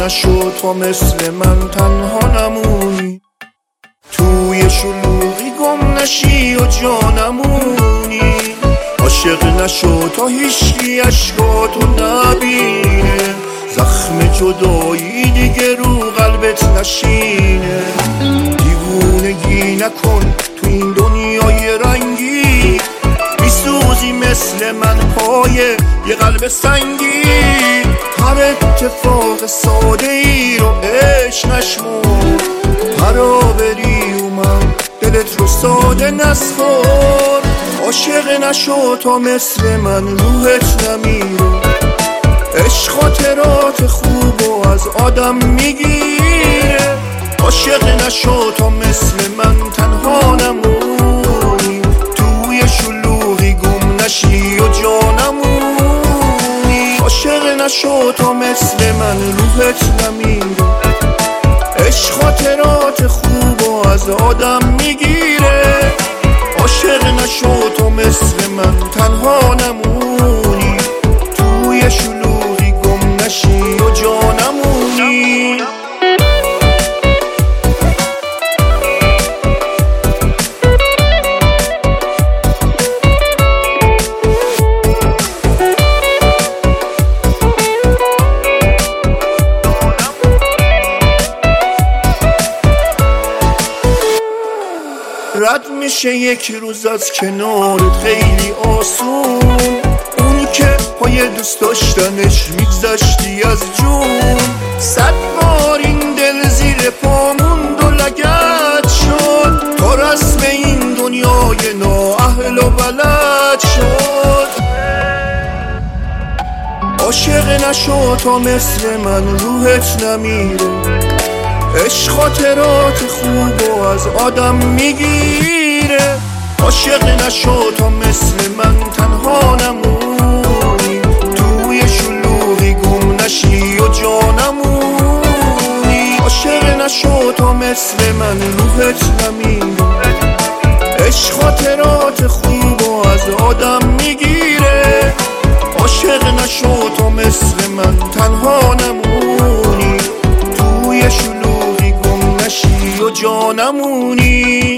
نشو تا مثل من تنها نمونی، توی شلوغی گم نشی و جا نمونی. عاشق نشو تا هیچکی عشقاتو نبینه، زخم جدایی دیگه رو قلبت نشینه. دیوونگی نکن تو این دنیای رنگی، میسوزی مثل من پای یه قلب سنگی. هر اتفاق ساده ای رو عشق نشمون، هرا بری اومد دلت رو ساده نسخور. عاشق نشو تا مثل من روحت نمیره، عشق خاطرات خوب و از آدم میگیره. عاشق نشو تا مثل من تنها نمونی، توی شلوغی گم نشی و جا نمونی. عاشق نشو تا مثل من روحت نمیره، عشق خاطرات خوب و از آدم میگیره. عاشق نشو تا مثل من تنها نمونی، توی شلوغی گم نشی و جا نمونی. رد میشه یک روز از کنارت خیلی آسون، اون که پای دوست داشتنش میگذشتی از جون. 100 بار این دل زیر پامون و لگد شد، تا رسم این دنیای نااهل و بلد شد. عاشق نشو تا مثل من روحت نمیره، عشق خاطرات خوب و از آدم میگیره. عاشق نشو تا مثل من تنها نمونی، توی شلوغی گم نشی و جا نمونی. عاشق نشو تا مثل من روحت نمیره، عشق خاطرات خوب و از آدم میگیره. عاشق نشو تا مثل من تنها نمونی، توی شلوغی گم نشی و جا نمونی.